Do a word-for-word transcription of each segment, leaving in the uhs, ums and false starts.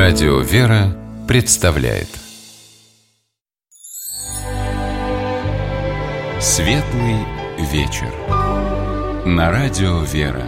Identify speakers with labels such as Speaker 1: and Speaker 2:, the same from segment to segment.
Speaker 1: Радио «Вера» представляет Светлый вечер на Радио «Вера».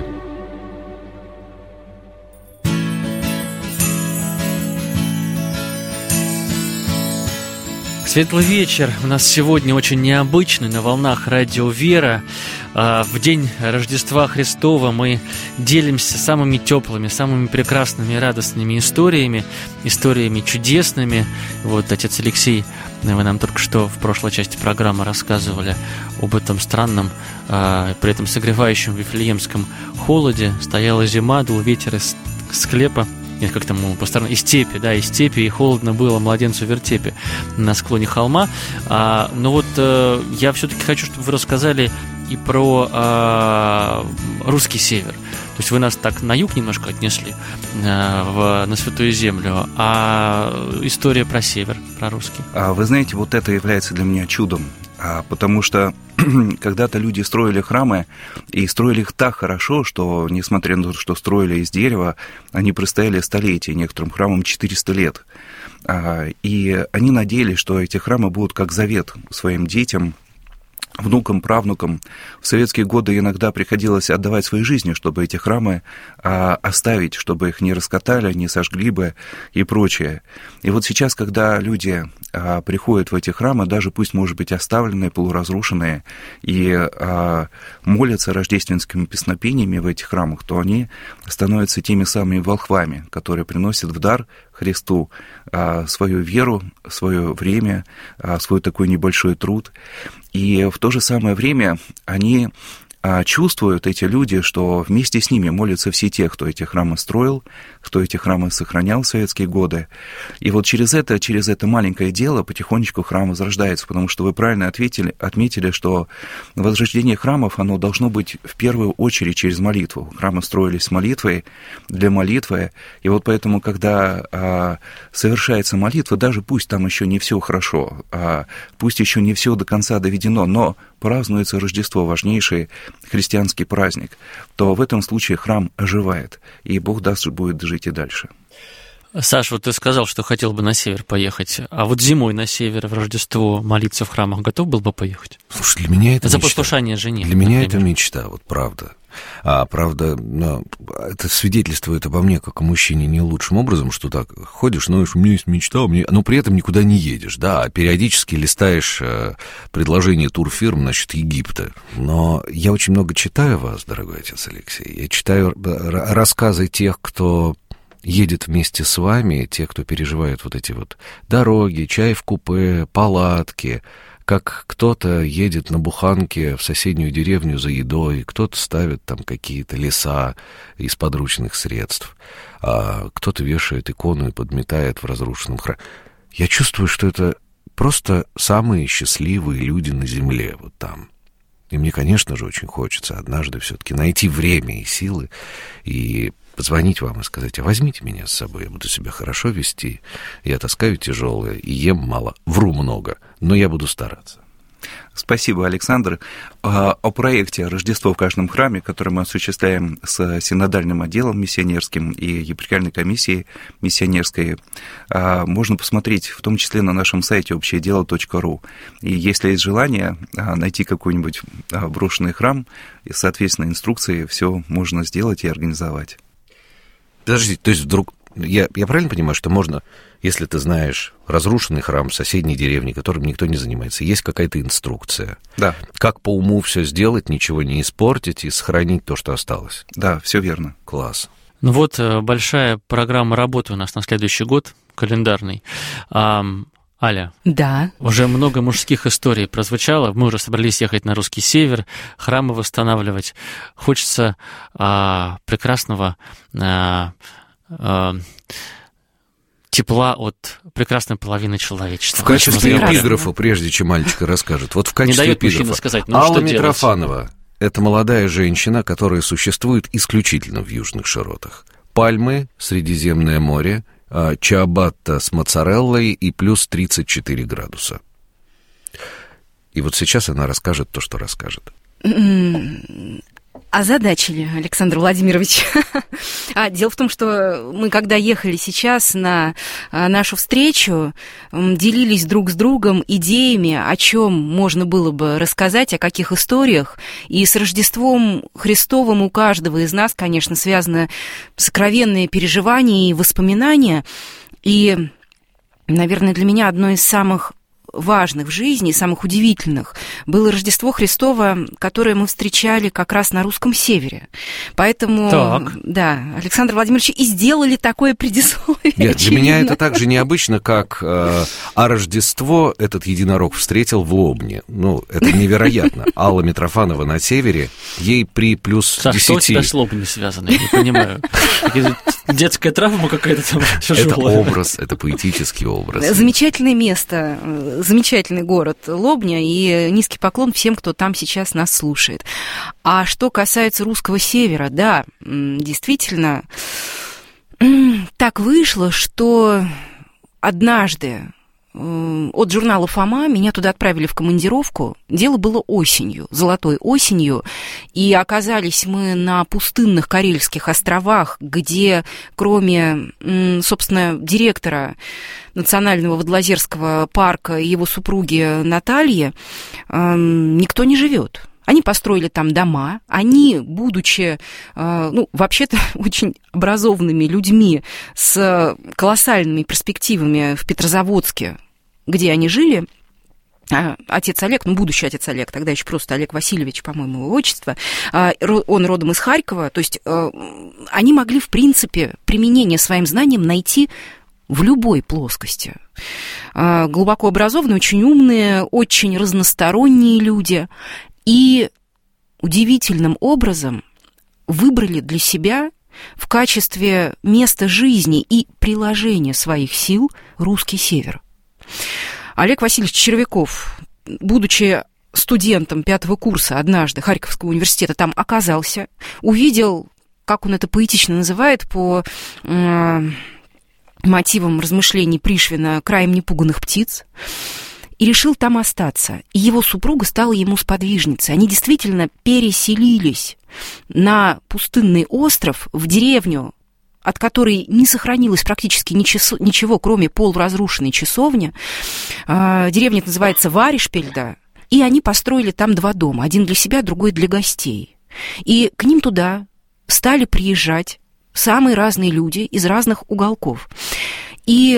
Speaker 2: Светлый вечер у нас сегодня очень необычный, на волнах Радио «Вера». В день Рождества Христова мы делимся самыми теплыми, самыми прекрасными и радостными историями, историями чудесными. Вот, отец Алексей, вы нам только что в прошлой части программы рассказывали об этом странном, при этом согревающем вифлеемском холоде. Стояла зима, дул ветер из склепа. Нет, как там по сторонам, из степи, да, из степи, и холодно было младенцу в вертепе на склоне холма. А, но вот а, я все-таки хочу, чтобы вы рассказали и про а, русский север. То есть вы нас так на юг немножко отнесли а, в, на Святую Землю, а история про север, про русский.
Speaker 3: Вы знаете, вот это является для меня чудом, потому что когда-то люди строили храмы, и строили их так хорошо, что, несмотря на то, что строили из дерева, они простояли столетия, некоторым храмам четыреста лет. И они надеялись, что эти храмы будут как завет своим детям, внукам, правнукам. В советские годы иногда приходилось отдавать свои жизни, чтобы эти храмы а, оставить, чтобы их не раскатали, не сожгли бы и прочее. И вот сейчас, когда люди а, приходят в эти храмы, даже пусть, может быть, оставленные, полуразрушенные, и а, молятся рождественскими песнопениями в этих храмах, то они становятся теми самыми волхвами, которые приносят в дар Христу а, свою веру, свое время, а, свой такой небольшой труд. И в то же самое время они а, чувствуют, эти люди, что вместе с ними молятся все те, кто эти храмы строил, кто эти храмы сохранял в советские годы. И вот через это, через это маленькое дело потихонечку храм возрождается, потому что вы правильно ответили, отметили, что возрождение храмов, оно должно быть в первую очередь через молитву. Храмы строились с молитвой, для молитвы, и вот поэтому, когда а, совершается молитва, даже пусть там еще не все хорошо, а, пусть еще не все до конца доведено, но празднуется Рождество, важнейший христианский праздник, то в этом случае храм оживает, и Бог даст, будет жить и дальше.
Speaker 2: Саш, вот ты сказал, что хотел бы на север поехать, а вот зимой на север в Рождество молиться в храмах готов был бы поехать?
Speaker 4: Слушай, для меня это
Speaker 2: За
Speaker 4: мечта.
Speaker 2: послушание жене.
Speaker 4: Для меня
Speaker 2: например.
Speaker 4: это мечта, вот правда. А правда, ну, это свидетельствует обо мне, как о мужчине, не лучшим образом, что так ходишь, знаешь, у меня есть мечта, у меня... но при этом никуда не едешь, да, а периодически листаешь э, предложения турфирм насчет Египта. Но я очень много читаю вас, дорогой отец Алексей, я читаю рассказы тех, кто едет вместе с вами, те, кто переживает вот эти вот дороги, чай в купе, палатки, как кто-то едет на буханке в соседнюю деревню за едой, кто-то ставит там какие-то леса из подручных средств, а кто-то вешает икону и подметает в разрушенном храме. Я чувствую, что это просто самые счастливые люди на земле вот там. И мне, конечно же, очень хочется однажды все-таки найти время и силы и позвонить вам и сказать: а возьмите меня с собой, я буду себя хорошо вести, я таскаю тяжелое и ем мало, вру много, но я буду стараться.
Speaker 3: Спасибо, Александр. О проекте «Рождество в каждом храме», который мы осуществляем с синодальным отделом миссионерским и епархиальной комиссией миссионерской, можно посмотреть в том числе на нашем сайте общее дело точка ру. И если есть желание найти какой-нибудь брошенный храм, соответственно, инструкции, все можно сделать и организовать.
Speaker 4: Подождите, то есть вдруг... Я, я правильно понимаю, что можно, если ты знаешь разрушенный храм в соседней деревне, которым никто не занимается, есть какая-то инструкция?
Speaker 3: Да.
Speaker 4: Как по уму все сделать, ничего не испортить и сохранить то, что осталось?
Speaker 3: Да, все верно.
Speaker 4: Класс.
Speaker 2: Ну вот, большая программа работы у нас на следующий год, календарный. Аля,
Speaker 5: да.
Speaker 2: Уже много мужских историй прозвучало. Мы уже собрались ехать на русский север, храмы восстанавливать. Хочется а, прекрасного а, а, тепла от прекрасной половины человечества.
Speaker 4: В качестве эпиграфа, прежде чем мальчика расскажет, вот в качестве
Speaker 2: Не дает
Speaker 4: эпиграфа.
Speaker 2: Сказать, ну,
Speaker 4: Алла
Speaker 2: что
Speaker 4: Митрофанова
Speaker 2: делать?
Speaker 4: — это молодая женщина, которая существует исключительно в южных широтах. Пальмы, Средиземное море, чиабатта с моцареллой и плюс тридцать четыре градуса. И вот сейчас она расскажет то, что расскажет.
Speaker 5: Озадачили, Александр Владимирович. Дело в том, что мы, когда ехали сейчас на нашу встречу, делились друг с другом идеями, о чем можно было бы рассказать, о каких историях. И с Рождеством Христовым у каждого из нас, конечно, связаны сокровенные переживания и воспоминания. И, наверное, для меня одно из самых важных в жизни, самых удивительных, было Рождество Христово, которое мы встречали как раз на русском севере. Поэтому, так. да, Александр Владимирович, и сделали такое предисловие.
Speaker 4: Нет, для меня это так же необычно, как э, а Рождество этот единорог встретил в Лобне. Ну, это невероятно. Алла Митрофанова на севере, ей при плюс
Speaker 2: Саш,
Speaker 4: десяти...
Speaker 2: что у тебя с Лобней связано? Я не понимаю. Детская травма какая-то там тяжелая.
Speaker 4: Это образ, это поэтический образ.
Speaker 5: Замечательное место, замечательный город Лобня, и низкий поклон всем, кто там сейчас нас слушает. А что касается русского севера, да, действительно, так вышло, что однажды от журнала «Фома» меня туда отправили в командировку. Дело было осенью, золотой осенью, и оказались мы на пустынных Карельских островах, где кроме, собственно, директора Национального Водолазерского парка и его супруги Натальи никто не живет. Они построили там дома, они, будучи, ну, вообще-то очень образованными людьми с колоссальными перспективами в Петрозаводске, где они жили, отец Олег, ну, будущий отец Олег, тогда еще просто Олег Васильевич, по-моему, его отчество, он родом из Харькова, то есть они могли, в принципе, применение своим знаниям найти в любой плоскости. Глубоко образованные, очень умные, очень разносторонние люди. И удивительным образом выбрали для себя в качестве места жизни и приложения своих сил русский север. Олег Васильевич Червяков, будучи студентом пятого курса однажды Харьковского университета, там оказался, увидел, как он это поэтично называет, по э, мотивам размышлений Пришвина «Краем непуганных птиц», и решил там остаться. И его супруга стала ему сподвижницей. Они действительно переселились на пустынный остров, в деревню, от которой не сохранилось практически ничего, кроме полуразрушенной часовни. Деревня называется Варишпельда. И они построили там два дома. Один для себя, другой для гостей. И к ним туда стали приезжать самые разные люди из разных уголков. И...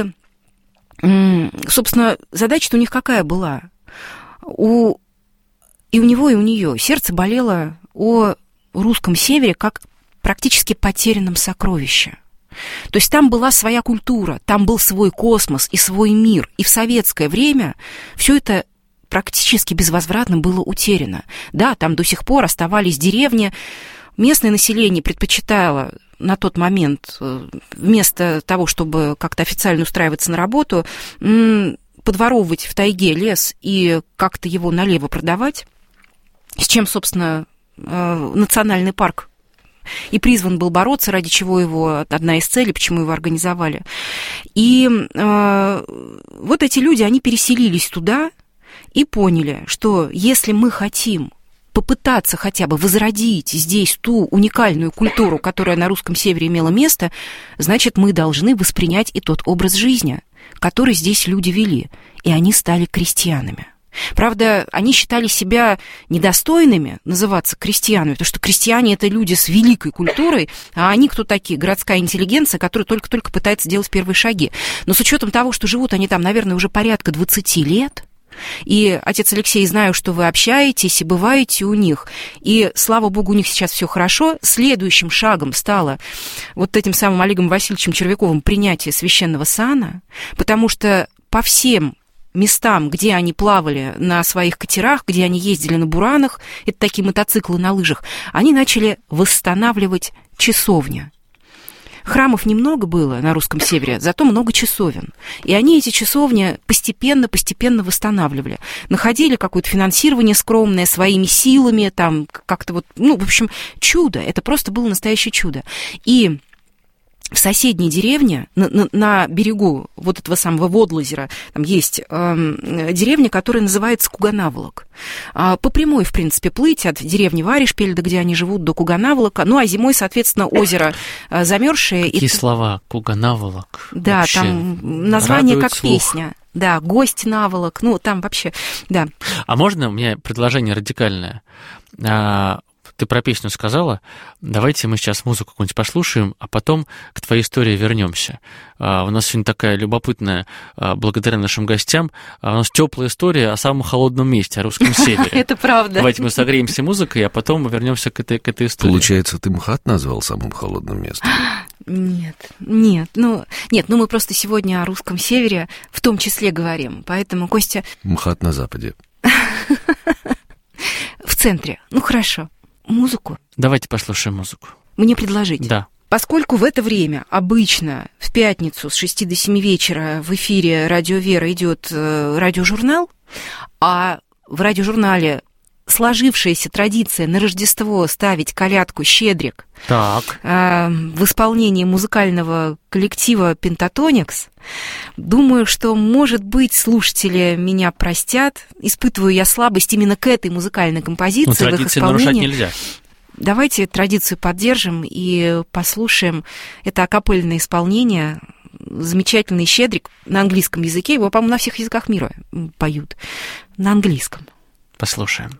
Speaker 5: собственно, задача-то у них какая была? У... И у него, и у нее сердце болело о русском севере как практически потерянном сокровище. То есть там была своя культура, там был свой космос и свой мир. И в советское время все это практически безвозвратно было утеряно. Да, там до сих пор оставались деревни. Местное население предпочитало на тот момент, вместо того, чтобы как-то официально устраиваться на работу, подворовывать в тайге лес и как-то его налево продавать, с чем, собственно, национальный парк и призван был бороться, ради чего его, одна из целей, почему его организовали. И вот эти люди, они переселились туда и поняли, что если мы хотим попытаться хотя бы возродить здесь ту уникальную культуру, которая на русском севере имела место, значит, мы должны воспринять и тот образ жизни, который здесь люди вели, и они стали крестьянами. Правда, они считали себя недостойными называться крестьянами, потому что крестьяне – это люди с великой культурой, а они кто такие? Городская интеллигенция, которая только-только пытается делать первые шаги. Но с учетом того, что живут они там, наверное, уже порядка двадцать лет, и, отец Алексей, знаю, что вы общаетесь и бываете у них, и, слава богу, у них сейчас все хорошо. Следующим шагом стало вот этим самым Олегом Васильевичем Червяковым принятие священного сана, потому что по всем местам, где они плавали на своих катерах, где они ездили на буранах, это такие мотоциклы на лыжах, они начали восстанавливать часовни. Храмов немного было на русском севере, зато много часовен. И они эти часовни постепенно-постепенно восстанавливали. Находили какое-то финансирование скромное своими силами, там как-то вот, ну, в общем, чудо. Это просто было настоящее чудо. И в соседней деревне, на, на, на берегу вот этого самого Водлозера, там есть э, деревня, которая называется Куганаволок. А, по прямой, в принципе, плыть от деревни Варишпельда, где они живут, до Куганаволока. Ну, а зимой, соответственно, озеро э, замерзшее.
Speaker 2: Какие
Speaker 5: и...
Speaker 2: слова? Куганаволок.
Speaker 5: Да,
Speaker 2: вообще
Speaker 5: там название как
Speaker 2: слух.
Speaker 5: Песня. Да, гость наволок, ну, там вообще, да.
Speaker 2: А можно у меня предложение радикальное? А, ты про песню сказала, давайте мы сейчас музыку какую-нибудь послушаем, а потом к твоей истории вернемся. А, у нас сегодня такая любопытная, а, благодаря нашим гостям, а, у нас теплая история о самом холодном месте, о русском севере.
Speaker 5: Это правда.
Speaker 2: Давайте мы согреемся музыкой, а потом вернемся к этой, к этой истории.
Speaker 4: Получается, ты МХАТ назвал самым холодным местом?
Speaker 5: Нет, нет, ну, нет, ну мы просто сегодня о русском севере в том числе говорим, поэтому, Костя...
Speaker 4: МХАТ на западе.
Speaker 5: В центре. Ну, хорошо. Музыку?
Speaker 2: Давайте послушаем музыку.
Speaker 5: Мне предложить?
Speaker 2: Да.
Speaker 5: Поскольку в это время обычно в пятницу с шести до семи вечера в эфире «Радио Вера» идет э, радиожурнал, а в радиожурнале сложившаяся традиция на Рождество ставить колядку «Щедрик»
Speaker 2: Так.
Speaker 5: э, в исполнении музыкального коллектива «Пентатоникс», думаю, что, может быть, слушатели меня простят. Испытываю я слабость именно к этой музыкальной композиции.
Speaker 2: Ну,
Speaker 5: в их
Speaker 2: традиции
Speaker 5: исполнении.
Speaker 2: нарушать нельзя.
Speaker 5: Давайте традицию поддержим и послушаем это акапельное исполнение. Замечательный «Щедрик» на английском языке. Его, по-моему, на всех языках мира поют. На английском.
Speaker 2: Послушаем.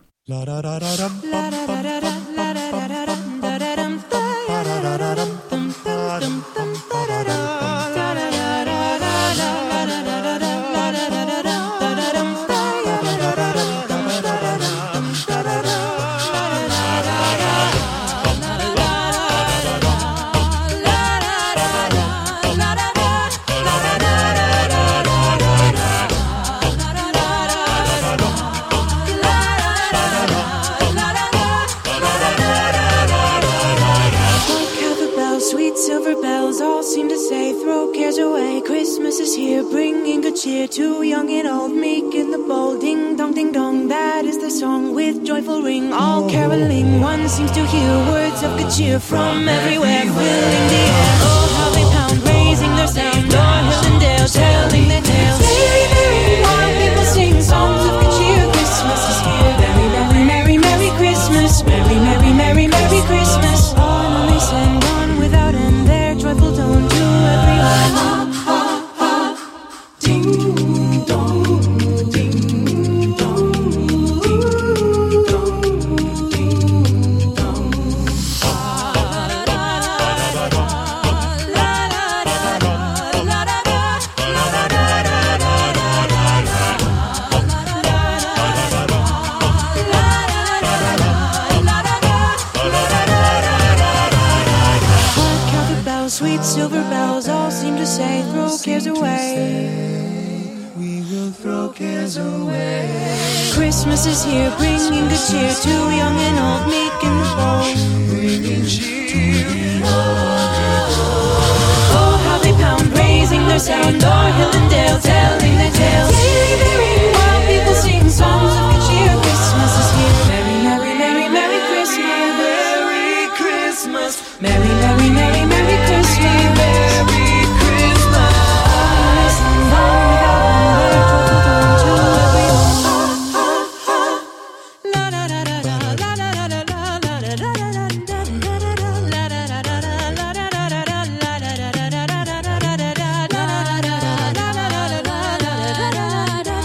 Speaker 6: Christmas is here, bringing good cheer to young and old, meek and the bold. Ding dong, ding dong, that is the song with joyful ring. All caroling, one seems to hear words of good cheer from everywhere, filling the air. Oh, how they pound, raising their sound, o'er hill and dale, telling their tales. Merry, merry, while people sing songs of good cheer. Christmas is here, merry, merry, merry, merry Christmas, merry, merry, merry, merry Christmas. On and they sang on without end, their joyful tone to everyone. Sweet silver bells all seem to say, throw cares away. We will throw cares away. Christmas is here, bringing good cheer to young and old, meek and the bold. Bringing cheer. Oh, how they pound, raising their sound, o'er hill and dale, telling their tales. Merry, merry, while people sing songs of good cheer. Christmas is here, merry, merry, merry, merry Christmas. Merry Christmas. Merry, merry, merry, merry Christmas. Merry Christmas. Listen, on without a word, to everyone. La da da da da, la da da da da, la da da da da, la da da da da, la da da da da, la da da da da, la da da da da, la da da da da, la da da da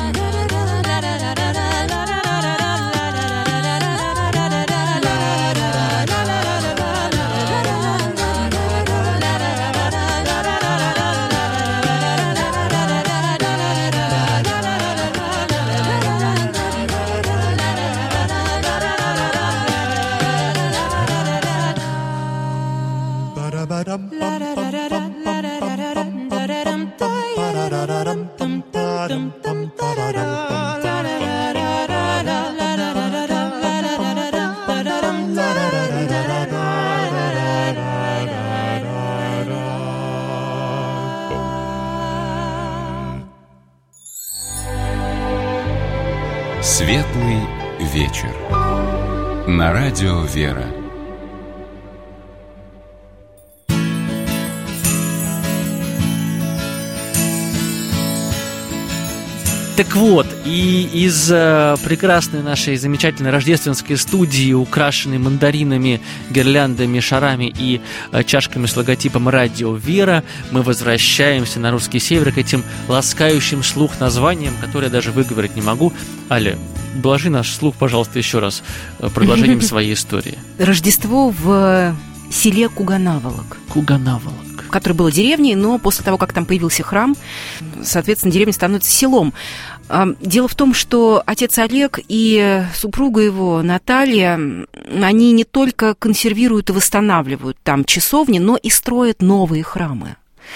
Speaker 1: Светлый вечер. На радио Вера.
Speaker 2: Так вот, и из э, прекрасной нашей замечательной рождественской студии, украшенной мандаринами, гирляндами, шарами и э, чашками с логотипом «Радио Вера», мы возвращаемся на русский север к этим ласкающим слух названиям, которые я даже выговорить не могу. Аля, блажи наш слух, пожалуйста, еще раз э, продолжением своей истории.
Speaker 5: Рождество в селе Куганаволок.
Speaker 2: Куганаволок.
Speaker 5: Которое было деревней, но после того, как там появился храм, соответственно, деревня становится селом. Дело в том, что отец Олег и супруга его, Наталья, они не только консервируют и восстанавливают там часовни, но и строят новые храмы.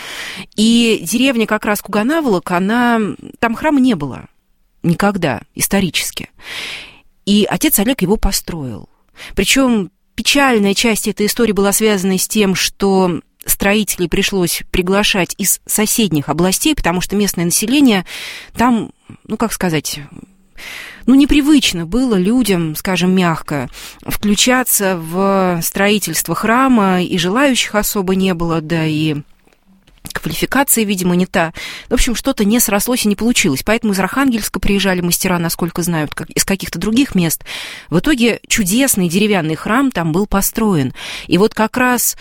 Speaker 5: И деревня как раз Куганаволок, она... там храма не было никогда, исторически. И отец Олег его построил. Причем печальная часть этой истории была связана с тем, что строителей пришлось приглашать из соседних областей, потому что местное население там, ну, как сказать, ну, непривычно было людям, скажем мягко, включаться в строительство храма, и желающих особо не было, да и квалификация, видимо, не та. В общем, что-то не срослось и не получилось. Поэтому из Архангельска приезжали мастера, насколько знают, как, из каких-то других мест. В итоге чудесный деревянный храм там был построен. И вот как раз...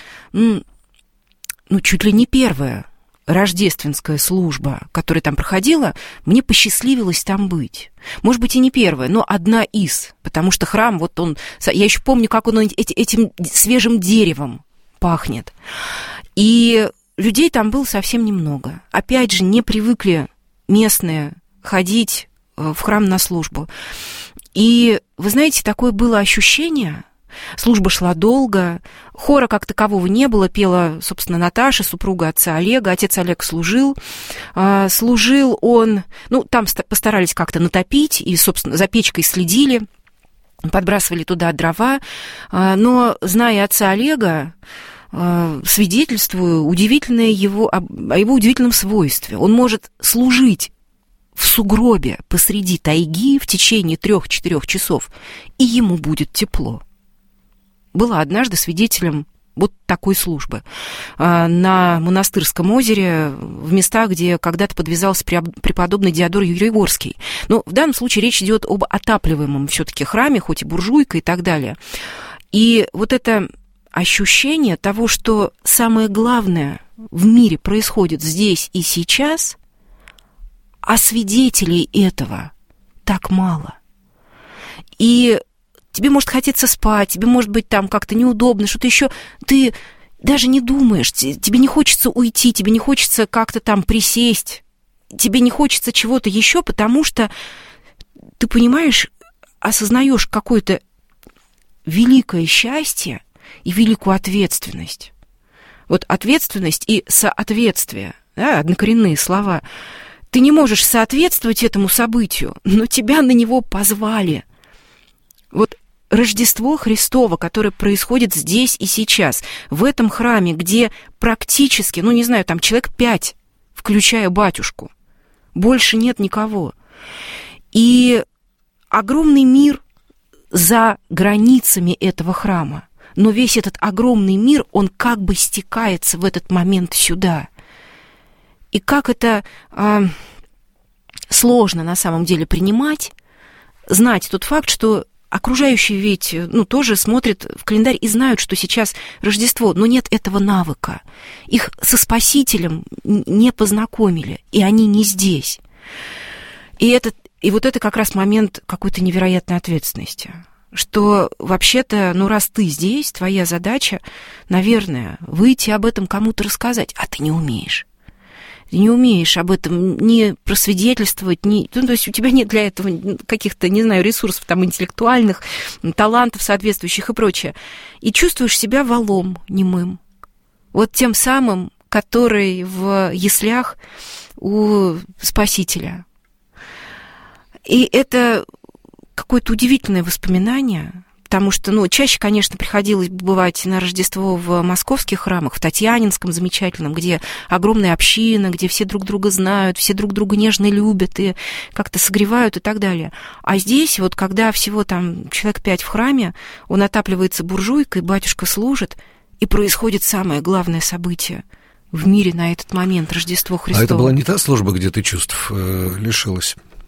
Speaker 5: ну, чуть ли не первая рождественская служба, которая там проходила, мне посчастливилось там быть. Может быть, и не первая, но одна из, потому что храм, вот он... Я еще помню, как он этим свежим деревом пахнет. И людей там было совсем немного. Опять же, не привыкли местные ходить в храм на службу. И, вы знаете, такое было ощущение... Служба шла долго, хора как такового не было, пела, собственно, Наташа, супруга отца Олега, отец Олег служил. Служил он, ну, там постарались как-то натопить, и, собственно, за печкой следили, подбрасывали туда дрова, но, зная отца Олега, свидетельствую удивительное его, о его удивительном свойстве. Он может служить в сугробе посреди тайги в течение трех-четырех часов, и ему будет тепло. Была однажды свидетелем вот такой службы на Монастырском озере, в местах, где когда-то подвязался преподобный Диодор Юрий-Горский. Но в данном случае речь идет об отапливаемом все-таки храме, хоть и буржуйка и так далее. И вот это ощущение того, что самое главное в мире происходит здесь и сейчас, а свидетелей этого так мало. И тебе может хотеться спать, тебе может быть там как-то неудобно, что-то еще. Ты даже не думаешь, тебе не хочется уйти, тебе не хочется как-то там присесть, тебе не хочется чего-то еще, потому что ты понимаешь, осознаешь какое-то великое счастье и великую ответственность. Вот ответственность и соответствие, да, однокоренные слова. Ты не можешь соответствовать этому событию, но тебя на него позвали. Вот Рождество Христово, которое происходит здесь и сейчас, в этом храме, где практически, ну, не знаю, там человек пять, включая батюшку, больше нет никого. И огромный мир за границами этого храма, но весь этот огромный мир, он как бы стекается в этот момент сюда. И как это э, сложно на самом деле принимать, знать тот факт, что окружающие ведь, ну, тоже смотрят в календарь и знают, что сейчас Рождество, но нет этого навыка. Их со Спасителем не познакомили, и они не здесь. И, это, и вот это как раз момент какой-то невероятной ответственности, что вообще-то, ну, раз ты здесь, твоя задача, наверное, выйти об этом кому-то рассказать, а ты не умеешь. Ты не умеешь об этом не просвидетельствовать, не, ну, то есть у тебя нет для этого каких-то, не знаю, ресурсов там интеллектуальных, талантов соответствующих и прочее. И чувствуешь себя волом немым. Вот тем самым, который в яслях у Спасителя. И это какое-то удивительное воспоминание, потому что, ну, чаще, конечно, приходилось бывать на Рождество в московских храмах, в Татьянинском замечательном, где огромная община, где все друг друга знают, все друг друга нежно любят и как-то согревают и так далее. А здесь, вот когда всего там человек пять в храме, он отапливается буржуйкой, батюшка служит, и происходит самое главное событие в мире на этот момент, Рождество Христово.
Speaker 4: А это была не та служба, где ты чувств э, лишилась?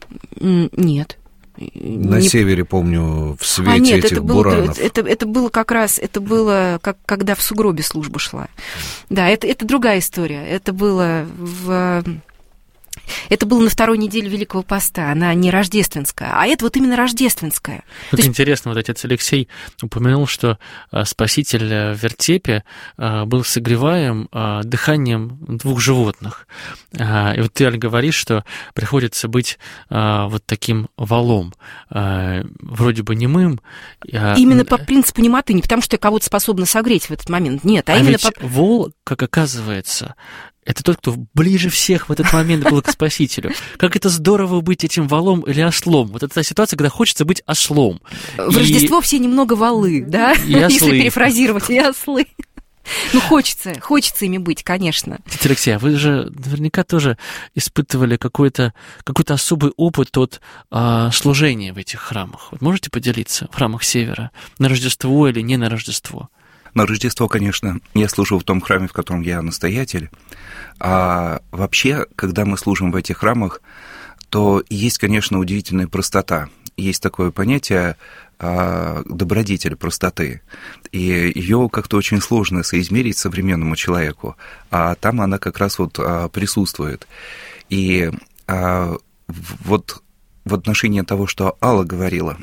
Speaker 5: Нет.
Speaker 4: На не... севере, помню, в свете
Speaker 5: а, нет,
Speaker 4: этих
Speaker 5: это было,
Speaker 4: буранов.
Speaker 5: Это, это было как раз, это было, как, когда в сугробе служба шла. Да, это, это другая история. Это было в... Это было на второй неделе Великого Поста, она не рождественская, а это вот именно рождественская.
Speaker 2: Как
Speaker 5: есть...
Speaker 2: интересно, вот отец Алексей упомянул, что Спаситель в вертепе был согреваем дыханием двух животных. И вот ты, Аль, говоришь, что приходится быть вот таким валом, вроде бы немым.
Speaker 5: Именно по принципу немоты, не потому что я кого-то способна согреть в этот момент, нет, а,
Speaker 2: а
Speaker 5: именно
Speaker 2: ведь
Speaker 5: по...
Speaker 2: вол, как оказывается, это тот, кто ближе всех в этот момент был к Спасителю. Как это здорово быть этим валом или ослом. Вот это та ситуация, когда хочется быть ослом.
Speaker 5: В и... Рождество все немного валы, да?
Speaker 2: И ослы.
Speaker 5: Если перефразировать, и ослы. Ну, хочется, хочется ими быть, конечно.
Speaker 2: Тетя Алексея, вы же наверняка тоже испытывали какой-то, какой-то особый опыт от а, служения в этих храмах. Вот можете поделиться в храмах Севера? На Рождество или не на Рождество?
Speaker 3: На Рождество, конечно, я служу в том храме, в котором я настоятель. А вообще, когда мы служим в этих храмах, то есть, конечно, удивительная простота. Есть такое понятие а, добродетель простоты. И ее как-то очень сложно соизмерить современному человеку. А там она как раз вот а, присутствует. И а, вот в отношении того, что Алла говорила,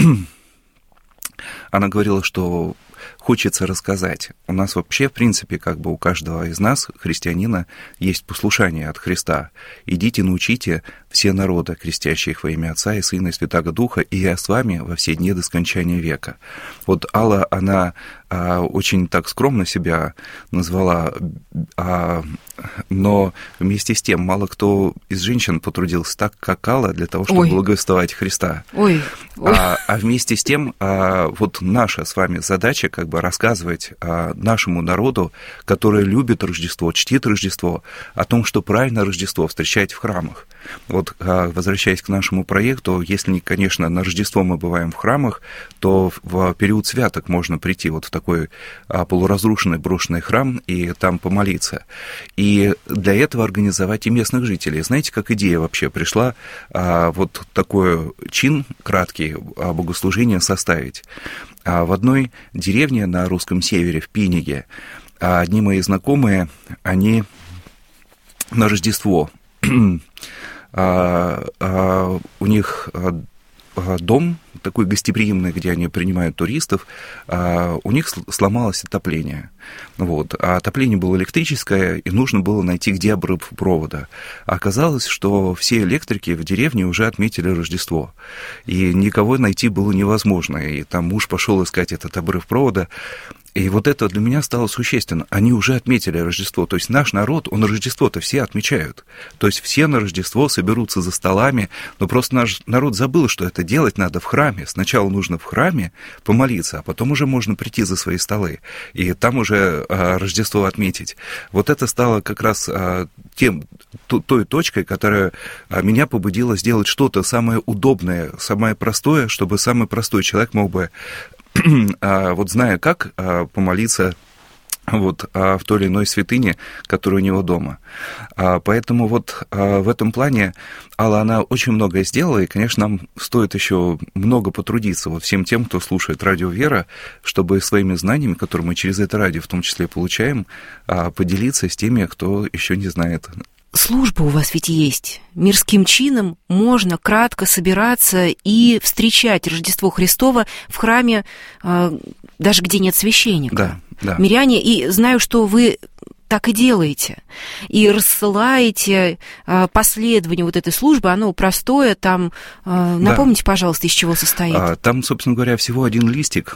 Speaker 3: она говорила, что хочется рассказать. У нас вообще, в принципе, как бы у каждого из нас, христианина, есть послушание от Христа. «Идите, научите все народы, крестящие их во имя Отца и Сына и Святаго Духа, и я с вами во все дни до скончания века». Вот Алла, она а, очень так скромно себя назвала, а, но вместе с тем мало кто из женщин потрудился так, как Алла, для того, чтобы Ой. благовествовать Христа.
Speaker 5: Ой. Ой.
Speaker 3: А, а вместе с тем, а, вот наша с вами задача как бы рассказывать а, нашему народу, который любит Рождество, чтит Рождество, о том, что правильно Рождество встречать в храмах. Вот, а, возвращаясь к нашему проекту, если, конечно, на Рождество мы бываем в храмах, то в период святок можно прийти вот в такой а, полуразрушенный, брошенный храм и там помолиться. И для этого организовать и местных жителей. Знаете, как идея вообще пришла а, вот такой чин краткий а, богослужения составить. А в одной деревне на русском севере, в Пиниге, одни мои знакомые, они на Рождество, а, а, у них дом такой гостеприимный, где они принимают туристов, а, у них сломалось отопление. Вот. А отопление было электрическое, и нужно было найти, где обрыв провода. А оказалось, что все электрики в деревне уже отметили Рождество, и никого найти было невозможно. И там муж пошел искать этот обрыв провода. И вот это для меня стало существенно. Они уже отметили Рождество. То есть наш народ, он Рождество-то все отмечают. То есть все на Рождество соберутся за столами, но просто наш народ забыл, что это делать надо в храме. Сначала нужно в храме помолиться, а потом уже можно прийти за свои столы и там уже а, Рождество отметить. Вот это стало как раз а, тем, той точкой, которая а, меня побудила сделать что-то самое удобное, самое простое, чтобы самый простой человек мог бы, а, вот зная как, а, помолиться вот, а, в той или иной святыне, которая у него дома. А, поэтому вот а, в этом плане Алла, она очень многое сделала, и, конечно, нам стоит еще много потрудиться вот всем тем, кто слушает радио «Вера», чтобы своими знаниями, которые мы через это радио в том числе получаем, а, поделиться с теми, кто еще не знает.
Speaker 5: Служба у вас ведь есть. Мирским чином можно кратко собираться и встречать Рождество Христово в храме, даже где нет священника.
Speaker 3: Да, да.
Speaker 5: Миряне, и знаю, что вы так и делаете. И рассылаете последование вот этой службы, оно простое, там, напомните, да. пожалуйста, из чего состоит.
Speaker 3: Там, собственно говоря, всего один листик.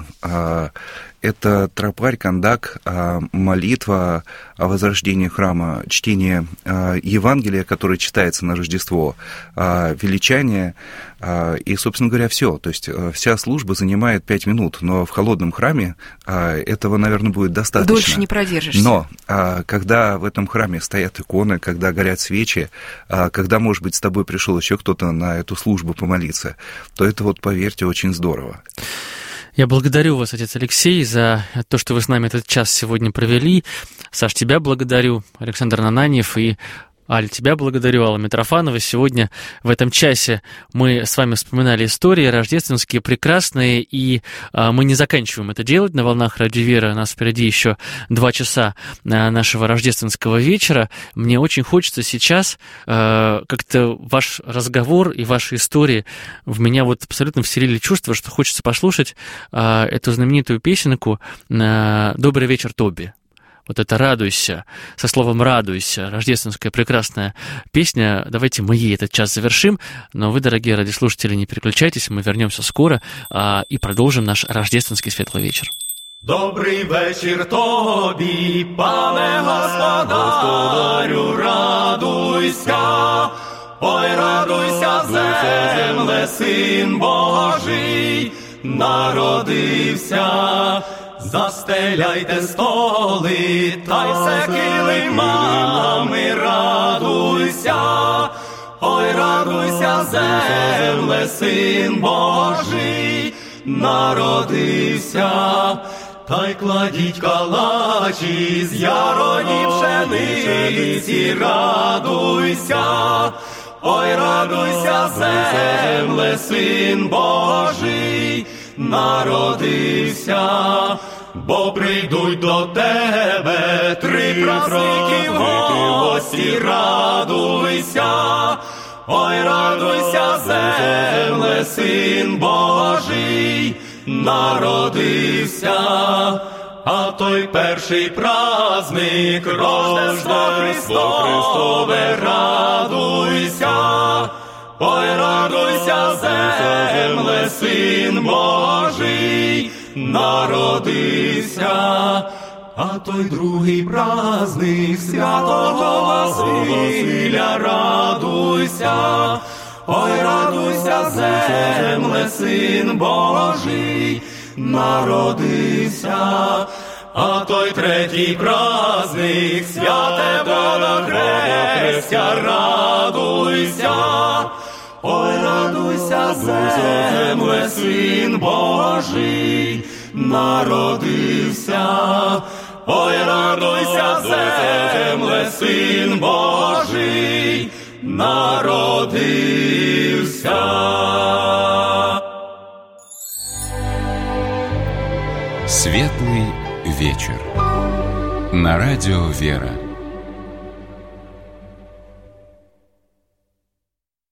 Speaker 3: Это тропарь, кондак, молитва о возрождении храма, чтение Евангелия, которое читается на Рождество, величание, и, собственно говоря, все. То есть вся служба занимает пять минут, но в холодном храме этого, наверное, будет достаточно.
Speaker 5: Дольше не продержишься.
Speaker 3: Но когда в этом храме стоят иконы, когда горят свечи, когда, может быть, с тобой пришел еще кто-то на эту службу помолиться, то это, вот, поверьте, очень здорово.
Speaker 2: Я благодарю вас, отец Алексей, за то, что вы с нами этот час сегодня провели. Саш, тебя благодарю, Александр Нананьев, и Аль, тебя благодарю, Алла Митрофанова. Сегодня в этом часе мы с вами вспоминали истории рождественские, прекрасные, и а, мы не заканчиваем это делать на волнах Радио Вера. У нас впереди еще два часа нашего рождественского вечера. Мне очень хочется сейчас а, как-то ваш разговор и ваши истории в меня вот абсолютно вселили чувство, что хочется послушать а, эту знаменитую песенку а, «Добрый вечер, Тоби». Вот это «Радуйся», со словом «радуйся», рождественская прекрасная песня. Давайте мы ей этот час завершим, но вы, дорогие радиослушатели, не переключайтесь, мы вернемся скоро а, и продолжим наш рождественский светлый вечер.
Speaker 7: Добрий вечір тобі, пане господарю, радуйся, ой, радуйся, земле, син Божий народився. Застеляйте столи, та й все килимами, радуйся, ой, радуйся, земле, син Божий народився. Та й кладіть калачі з яроні пшениці, радуйся, ой, радуйся, земле, син Божий народився. Бо прийдуть до тебе три праздники в гості, радуйся, ой, радуйся, земле, син Божий народився. А той перший праздник Рождество Христове, радуйся, ой, радуйся, земле, син Божий народився. А той другий праздник святого Василя, радуйся, ой, радуйся, земле, син Божий народився. А той третій праздник святе Водохрестя, радуйся, ой, радуйся, земле, син Божий народився. Ой, радуйся, земле, син Божий народився.
Speaker 1: Светлый вечер. На радио Вера.